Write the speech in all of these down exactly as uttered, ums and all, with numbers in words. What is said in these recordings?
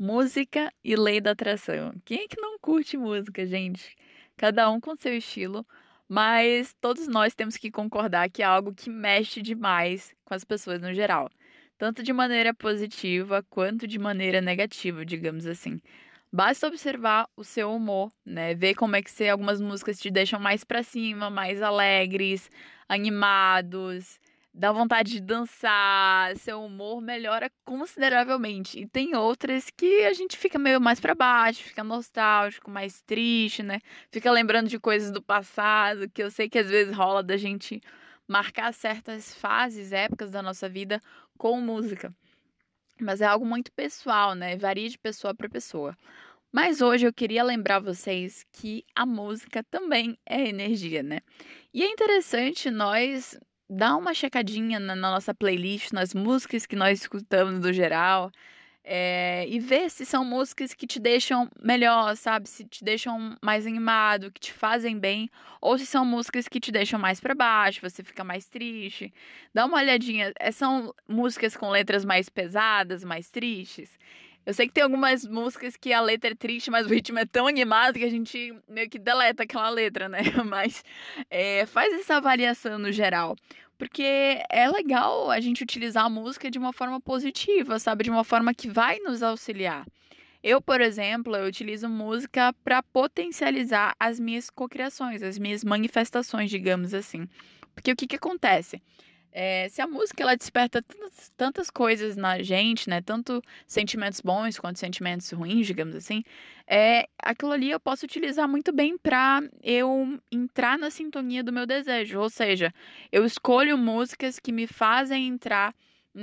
Música e lei da atração. Quem é que não curte música, gente? Cada um com seu estilo, mas todos nós temos que concordar que é algo que mexe demais com as pessoas no geral, tanto de maneira positiva quanto de maneira negativa, digamos assim. Basta observar o seu humor, né? Ver como é que se algumas músicas te deixam mais pra cima, mais alegres, animados, dá vontade de dançar, seu humor melhora consideravelmente. E tem outras que a gente fica meio mais pra baixo, fica nostálgico, mais triste, né? Fica lembrando de coisas do passado, que eu sei que às vezes rola da gente marcar certas fases, épocas da nossa vida com música. Mas é algo muito pessoal, né? Varia de pessoa para pessoa. Mas hoje eu queria lembrar vocês que a música também é energia, né? E é interessante nós dar uma checadinha na na nossa playlist, nas músicas que nós escutamos no geral, eh, e ver se são músicas que te deixam melhor, sabe, se te deixam mais animado, que te fazem bem, ou se são músicas que te deixam mais pra baixo, você fica mais triste. Dá uma olhadinha, eh, são músicas com letras mais pesadas, mais tristes? Eu sei que tem algumas músicas que a letra é triste, mas o ritmo é tão animado que a gente meio que deleta aquela letra, né, mas, eh, faz essa avaliação no geral. Porque é legal a gente utilizar a música de uma forma positiva, sabe, de uma forma que vai nos auxiliar. Eu, por exemplo, eu utilizo música para potencializar as minhas cocriações, as minhas manifestações, digamos assim. Porque o que que acontece? Eh, se a música ela desperta tantas tantas coisas na gente, né, tanto sentimentos bons quanto sentimentos ruins, digamos assim, é aquilo ali eu posso utilizar muito bem para eu entrar na sintonia do meu desejo, ou seja, eu escolho músicas que me fazem entrar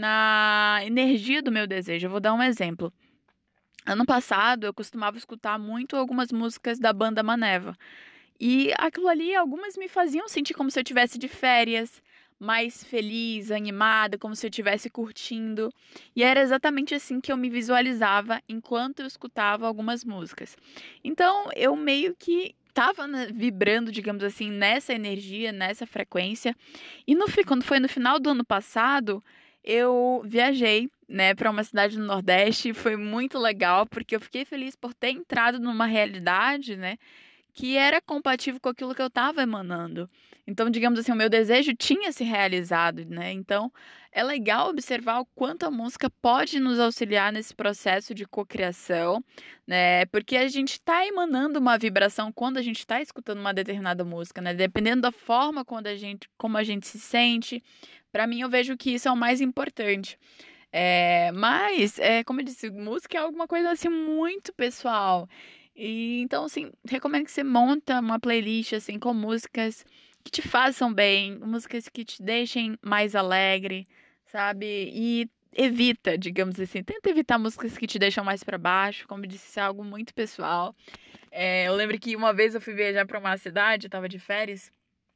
na energia do meu desejo. Eu vou dar um exemplo. Ano passado eu costumava escutar muito algumas músicas da banda Maneva. E aquilo ali, algumas me faziam sentir como se eu tivesse de férias, mais feliz, animada, como se eu estivesse curtindo. E era exatamente assim que eu me visualizava enquanto eu escutava algumas músicas. Então, eu meio que estava vibrando, digamos assim, nessa energia, nessa frequência. E no, fi- quando foi no final do ano passado, eu viajei, né, para uma cidade no Nordeste. Foi muito legal, porque eu fiquei feliz por ter entrado numa realidade, né? Que era compatível com aquilo que eu estava emanando. Então, digamos assim, o meu desejo tinha se realizado, né. Então, é legal observar o quanto a música pode nos auxiliar nesse processo de cocriação, né, porque a gente está emanando uma vibração quando a gente está escutando uma determinada música, né, dependendo da forma quando a gente como a gente se sente, para mim eu vejo que isso é o mais importante. Eh, mas, eh, como eu disse, música é alguma coisa, assim, muito pessoal. E então, assim, recomendo que você monta uma playlist, assim, com músicas que te façam bem, músicas que te deixem mais alegre, sabe, e evita, digamos assim, tenta evitar músicas que te deixam mais pra baixo, como eu disse, isso é algo muito pessoal. Eh, eu lembro que uma vez eu fui viajar pra uma cidade, eu estava de férias,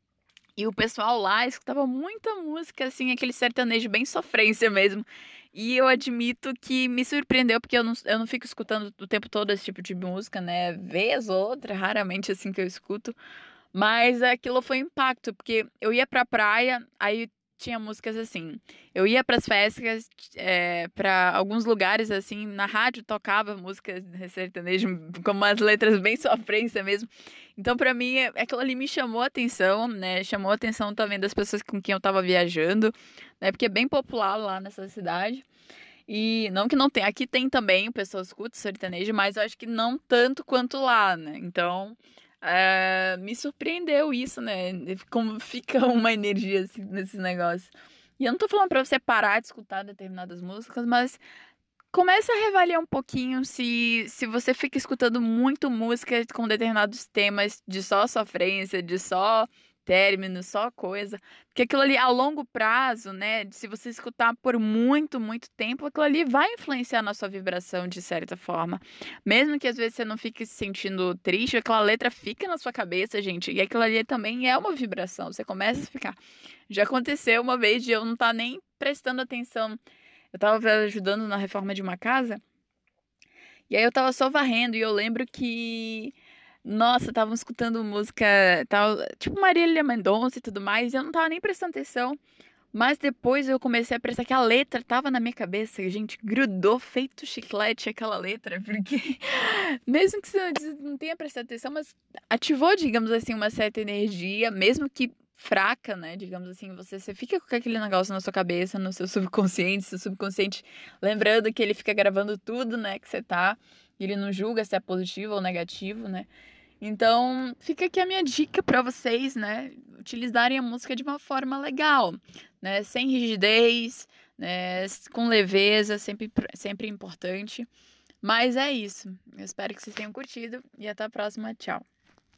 e o pessoal lá escutava muita música, assim, aquele sertanejo bem sofrência mesmo. E eu admito que me surpreendeu, porque eu não eu não fico escutando o tempo todo esse tipo de música, né, vez ou outra, raramente, assim, que eu escuto. Mas aquilo foi um impacto, porque eu ia pra praia, aí tinha músicas assim, eu ia para as festas, eh, pra alguns lugares, assim, na rádio tocava música de sertanejo com umas letras bem sofrência mesmo. Então pra mim, eh, aquilo ali me chamou a atenção, né, chamou a atenção também das pessoas com quem eu estava viajando, né, porque é bem popular lá nessa cidade. E não que não tenha, aqui tem também, o pessoal escuta sertanejo, mas eu acho que não tanto quanto lá, né. Então, eh, me surpreendeu isso, né, como fica uma energia, assim, nesses negócios. E eu não tô falando pra você parar de escutar determinadas músicas, mas começa a reavaliar um pouquinho se se você fica escutando muito música com determinados temas de só sofrência, de só término, só coisa, porque aquilo ali a longo prazo, né, se você escutar por muito, muito tempo, aquilo ali vai influenciar na sua vibração de certa forma. Mesmo que às vezes você não fique se sentindo triste, aquela letra fica na sua cabeça, gente, e aquilo ali também é uma vibração, você começa a ficar. Já aconteceu uma vez de eu não estar nem prestando atenção, eu estava ajudando na reforma de uma casa, e aí eu estava só varrendo e eu lembro que, nossa, estavam escutando música tal, tipo Marília Mendonça e tudo mais, e eu não estava nem prestando atenção, Mas depois eu comecei a prestar que a letra estava na minha cabeça, gente, grudou feito chiclete aquela letra, porque mesmo que você não não tenha prestado atenção, mas ativou, digamos assim, uma certa energia, mesmo que fraca, né, digamos assim, você você fica com aquele negócio na sua cabeça, no seu subconsciente, seu subconsciente lembrando que ele fica gravando tudo, né, que você tá, e ele não julga se é positivo ou negativo, né. Então, fica aqui a minha dica para vocês, né, utilizarem a música de uma forma legal, né, sem rigidez, né, s com leveza, sempre impor sempre importante. Mas é isso, eu espero que vocês tenham curtido e até a próxima, tchau.